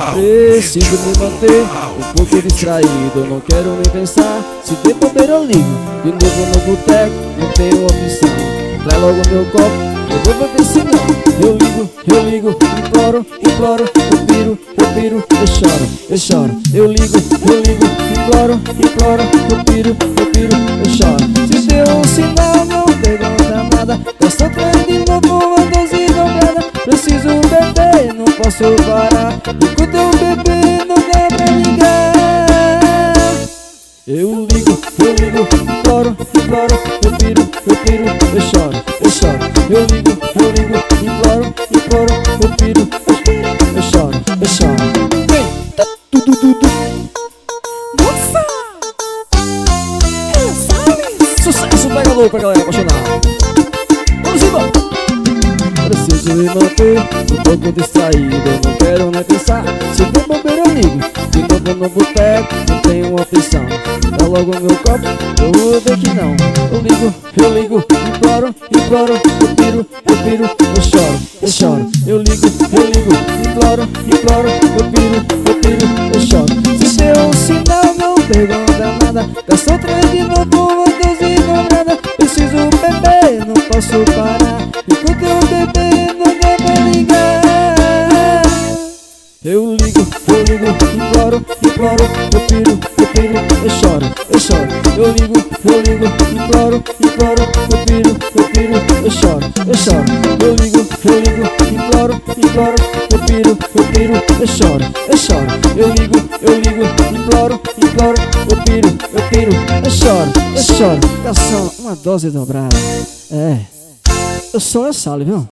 Preciso me manter um pouco distraído, não quero nem pensar. Se der bobeira eu ligo, de novo no boteco, não tenho opção. Traz logo meu copo, eu vou beber senão. Eu ligo, imploro, eu piro, eu choro. Eu ligo, imploro, eu piro, eu choro. Se deu um sinal, não pergunta nada. Gosto de novo, uma dose dobrada. Preciso beber, não posso parar. Enquanto eu beber, não dá pra ligar. Eu ligo, imploro, eu piro, eu choro. Eu ligo, imploro, eu piro, eu choro. Vem, tá tudo. Nossa! Sucesso, pega louco, galera apaixonada. Vamos embora. Preciso me manter um pouco distraído, não quero nem pensar. Se der bobeira eu ligo, de novo no boteco, não tenho opção. Dá logo meu copo, eu vou ver que não. Eu ligo, imploro, eu piro, eu choro. Eu ligo, imploro, eu piro, eu choro. Se deu um sinal, não pergunta nada. Gastou três de novo, uma dose dobrada. Preciso beber, não posso parar. Enquanto eu beber, não dá pra ligar. Eu ligo, imploro, eu piro, eu choro. Eu ligo, imploro, eu piro, eu choro. Eu ligo, imploro, eu piro, eu choro. Eu ligo, imploro, eu piro, eu choro. Garçom, uma dose dobrada. Eu sou o Sally, viu?